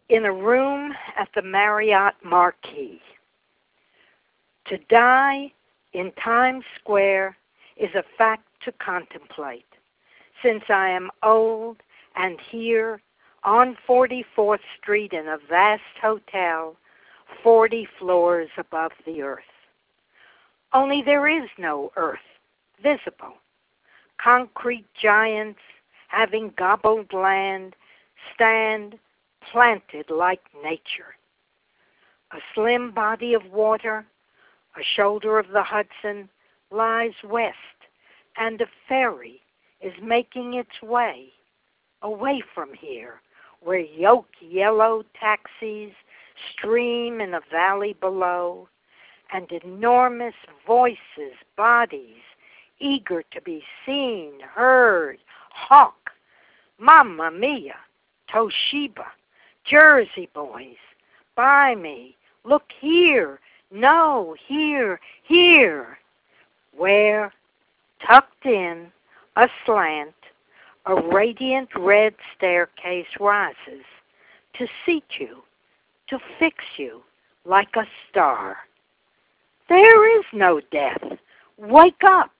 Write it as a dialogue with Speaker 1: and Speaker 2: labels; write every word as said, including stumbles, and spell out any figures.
Speaker 1: in a room at the Marriott Marquis. To die in Times Square is a fact to contemplate, since I am old and here on forty-fourth Street in a vast hotel, forty floors above the earth. Only there is no earth visible. Concrete giants, having gobbled land, stand planted like nature. A slim body of water, a shoulder of the Hudson, lies west, and a ferry is making its way away from here, where yoked yellow taxis stream in a valley below, and enormous voices, bodies, eager to be seen, heard, hawk, Mamma Mia, Toshiba, Jersey boys, buy me, look here, no, here, here, where, tucked in, aslant, a radiant red staircase rises to seat you, to fix you like a star. There is no death. Wake up.